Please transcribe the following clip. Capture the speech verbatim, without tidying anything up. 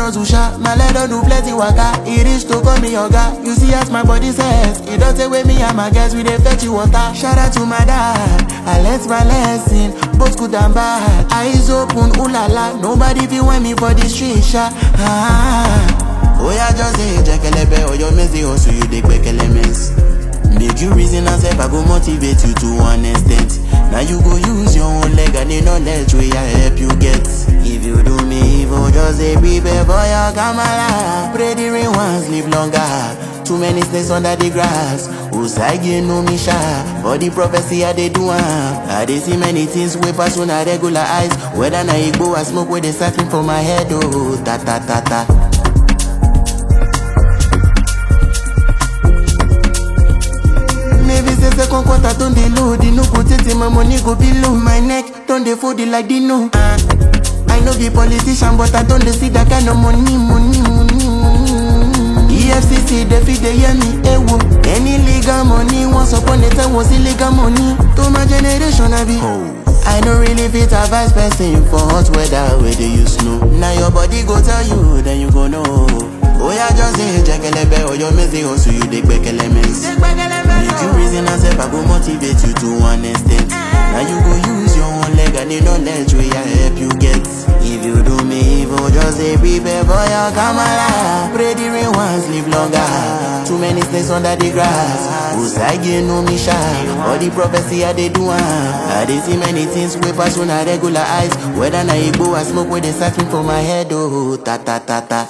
hustle sha, my leg don't do plenty waka. It is to call me yoga. You see as my body says, it don't take with me and my guys, we dey fetch you water. Shout out to my dad, I learnt my lesson, both good and bad. Eyes open, ooh la la, nobody feel want me for the street sha. Ah. Oh yeah, just say jekelebe, or your messy hustle, you dey quick elements. Make you reason and self, I go motivate you to one extent. Now you go use your own leg and the knowledge where I help you get. If you do me evil, just say prepare for your Kamala. Pray the rain once, live longer. Too many snakes under the grass. Usagi no me sha. For the prophecy I dey do am. I dey see many things way pass on a regular eyes. Whether na igbo or smoke where they searching for my head. Oh, ta ta ta ta. Second quarter don't dey low, the no go take my money go below my neck. Don't dey fold it like Dino. Uh, I know be politician, but I don't dey see that kind of money, money, money, money. E F C C they fit they hear me, eh wo. Any legal money once upon a time was illegal money. To my generation I be. Oh. I don't really fit advice person for hot weather where they use snow. Now your body go tell you, then you go know. Oh yeah, just say jekelebe or your messy hustle, you dey quick elements. Make you reason and self, I go motivate you to one extent. Now you go use your own leg and the knowledge where I help you get. If you do me evil, just say prepare for your Kamala. Pray the rain once, live longer. Too many snakes under the grass. Usagi no me sha. All the prophecy I dey do am. I dey see many things way pass on a regular eyes. Whether na igbo or smoke where they searching for my head. Oh, ta ta ta ta.